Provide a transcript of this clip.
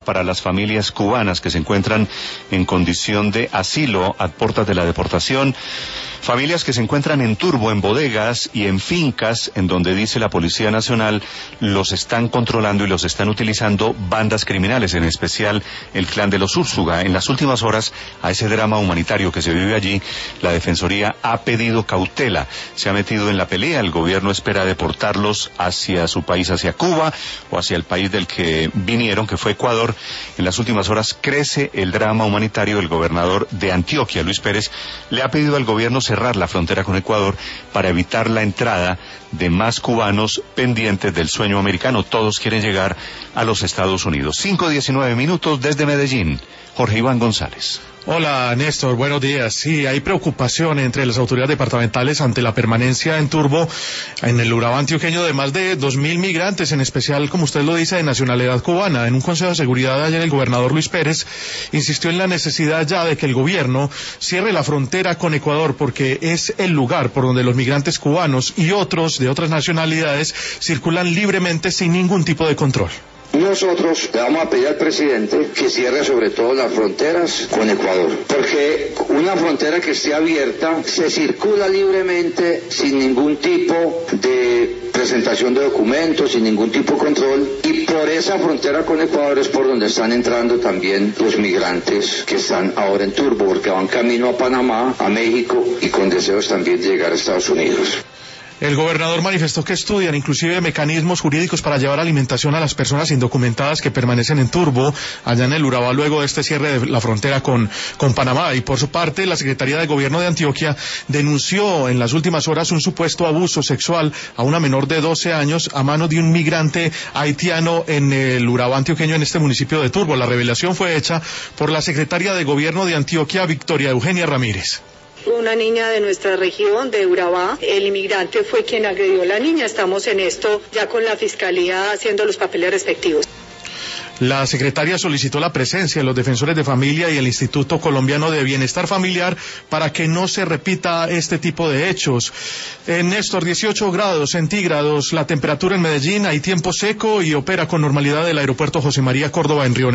para las familias cubanas que se encuentran en condición de asilo a puertas de la deportación. Familias que se encuentran en Turbo, en bodegas y en fincas, en donde dice la Policía Nacional los están controlando y los están utilizando bandas criminales, en especial el clan de los Úrsula. En las últimas horas, a ese drama humanitario que se vive allí, la Defensoría ha pedido cautela, se ha metido en la pelea. El gobierno espera deportarlos hacia su país, hacia Cuba o hacia el país del que vinieron, que fue Ecuador. En las últimas horas crece el drama humanitario. El gobernador de Antioquia, Luis Pérez, le ha pedido al gobierno cerrar la frontera con Ecuador para evitar la entrada de más cubanos pendientes del sueño americano. Todos quieren llegar a los Estados Unidos. 5:19 desde Medellín. Jorge Iván González. Hola, Néstor, buenos días. Sí, hay preocupación entre las autoridades departamentales ante la permanencia en Turbo, en el Urabá antioqueño, de más de 2.000 migrantes, en especial, como usted lo dice, de nacionalidad cubana. En un Consejo de Seguridad ayer, el gobernador Luis Pérez insistió en la necesidad ya de que el gobierno cierre la frontera con Ecuador, porque es el lugar por donde los migrantes cubanos y otros de otras nacionalidades circulan libremente sin ningún tipo de control. Nosotros le vamos a pedir al presidente que cierre sobre todo las fronteras con Ecuador, porque una frontera que esté abierta se circula libremente sin ningún tipo de presentación de documentos, sin ningún tipo de control, y por esa frontera con Ecuador es por donde están entrando también los migrantes que están ahora en Turbo, porque van camino a Panamá, a México y con deseos también de llegar a Estados Unidos. El gobernador manifestó que estudian inclusive mecanismos jurídicos para llevar alimentación a las personas indocumentadas que permanecen en Turbo, allá en el Urabá, luego de este cierre de la frontera con Panamá. Y por su parte, la Secretaría de Gobierno de Antioquia denunció en las últimas horas un supuesto abuso sexual a una menor de 12 años a manos de un migrante haitiano en el Urabá antioqueño, en este municipio de Turbo. La revelación fue hecha por la secretaria de Gobierno de Antioquia, Victoria Eugenia Ramírez. Una niña de nuestra región, de Urabá. El inmigrante fue quien agredió a la niña. Estamos en esto ya con la Fiscalía haciendo los papeles respectivos. La secretaria solicitó la presencia de los defensores de familia y el Instituto Colombiano de Bienestar Familiar para que no se repita este tipo de hechos. Néstor, 18 grados centígrados la temperatura en Medellín, hay tiempo seco y opera con normalidad el aeropuerto José María Córdoba en Río Negro.